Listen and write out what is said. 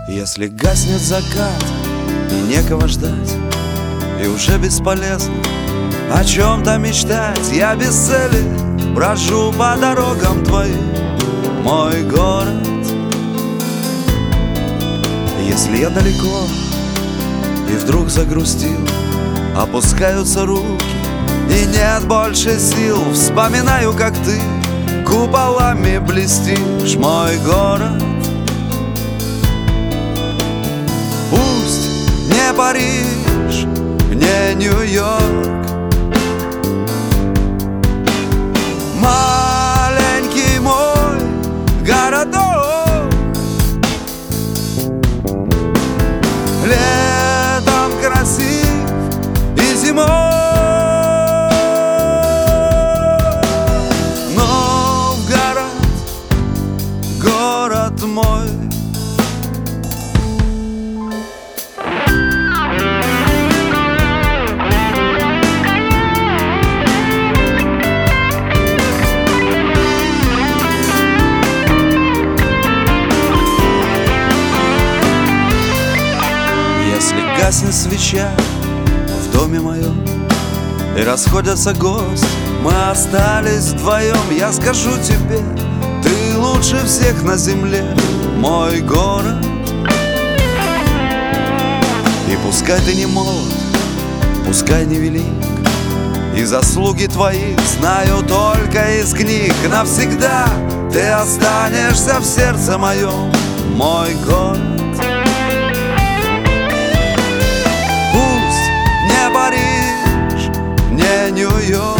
Если гаснет закат и некого ждать, и уже бесполезно о чем-то мечтать, я без цели брожу по дорогам твоим, мой город. Если я далеко и вдруг загрустил, опускаются руки и нет больше сил, вспоминаю, как ты куполами блестишь, мой город. Пусть не Париж, не Нью-Йорк, маленький мой городок, летом красив и зимой, Новгород, город мой. Если гаснет свеча в доме моем и расходятся гости, мы остались вдвоем, я скажу тебе, ты лучше всех на земле, мой город. И пускай ты не молод, пускай не велик, и заслуги твои знаю только из книг, навсегда ты останешься в сердце моем, мой город. Париж, не Нью-Йорк,